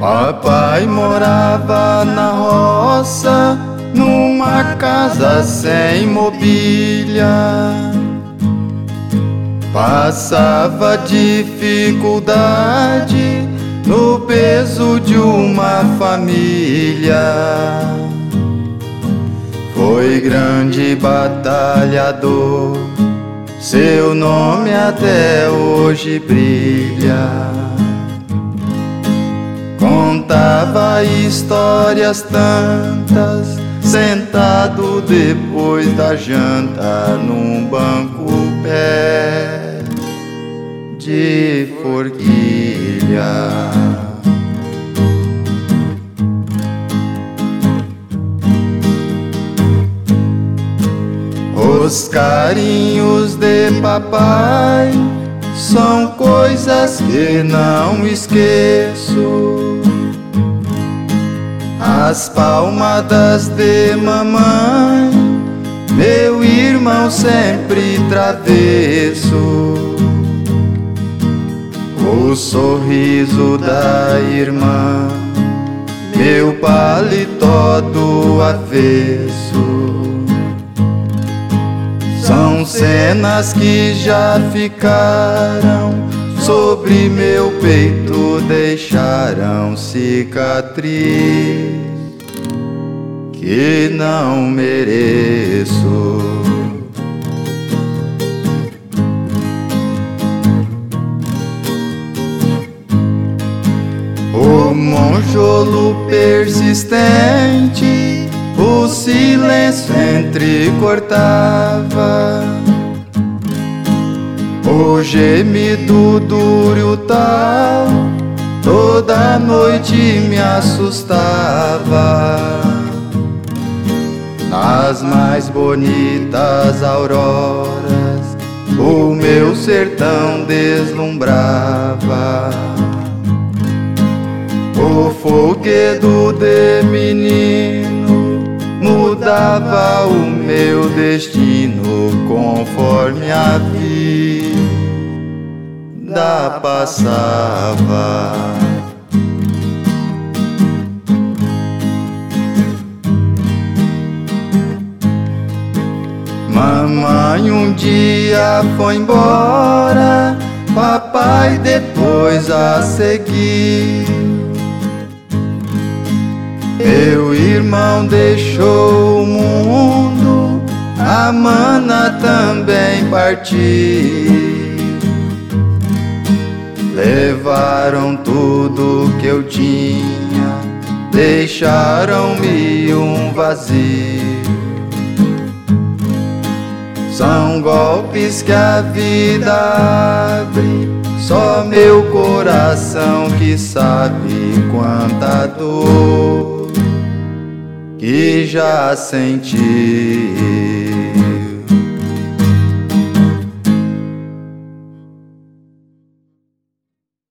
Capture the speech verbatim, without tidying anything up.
Papai morava na roça, numa casa sem mobília. Passava dificuldade no peso de uma família. Foi grande batalhador, seu nome até hoje brilha. Contava histórias tantas, sentado depois da janta num banco pé de forquilha. Os carinhos de papai são coisas que não esqueço. As palmadas de mamãe, meu irmão sempre travesso. O sorriso da irmã, meu paletó do avesso. São cenas que já ficaram sobre meu peito, deixaram cicatriz que não mereço. O monjolo persistente, o silêncio entrecortava. O gemido duro tal, toda noite me assustava. Nas mais bonitas auroras, o meu sertão deslumbrava. O folguedo de menino mudava o meu destino conforme a vida passava. Mamãe um dia foi embora, papai depois a seguir. Meu irmão deixou o mundo, a mana também partiu. Levaram tudo que eu tinha, deixaram-me um vazio. São golpes que a vida abre, só meu coração que sabe quanta dor que já senti.